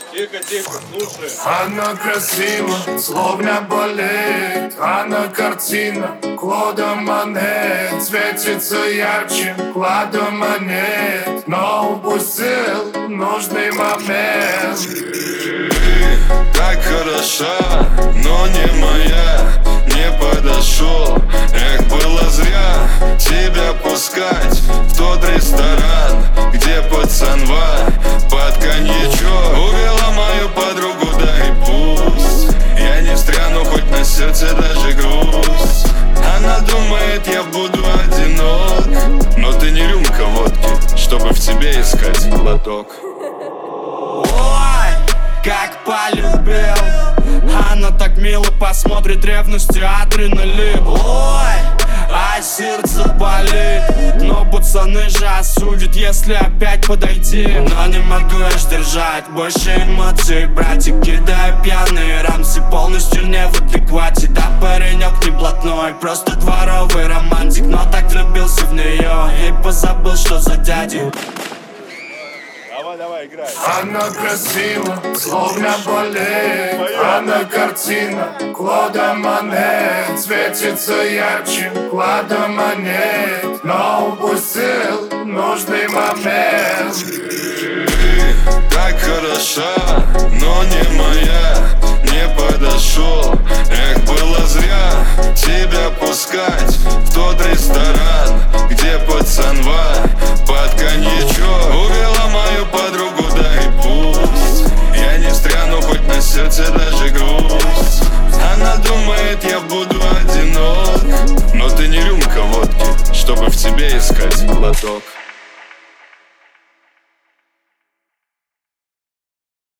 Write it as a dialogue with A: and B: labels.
A: Тихо, тихо, слушай.
B: Она красива, словно балет. Она картина Клода Мане. Светится ярче клада монет, но упустил нужный момент.
C: Так хороша, но не моя. Не подошел, эх, было зря тебя пускать в тот ресторан, где пацанва под коньячок увела мою подругу, да и пусть я не встряну, хоть на сердце даже грусть. Она думает, я буду одинок, но ты не рюмка водки, чтобы в тебе искать глоток.
D: Ой, как полюбил. Она так мило посмотрит, ревностью адреналин. Ой, а сердце болит. Но пацаны же осудят, если опять подойти. Но не могу я сдержать больше эмоций. Братик, кидаю пьяные рамсы, полностью не в адеквате. Да, паренек не блатной, просто дворовый романтик. Но так влюбился в нее и позабыл, что за дяди.
A: Давай, играй.
B: Она красива, словно балет. Она картина Клода Мане. Светится ярче клада монет, но упустил нужный момент.
C: Так хороша, но не моя. Не подошел, эх, было зря тебя пускать в тот ресторан, где пацанва под коньячок увела мою подругу, да и пусть я не встряну, хоть на сердце даже грусть. Она думает, я буду одинок, но ты не рюмка водки, чтобы в тебе искать глоток.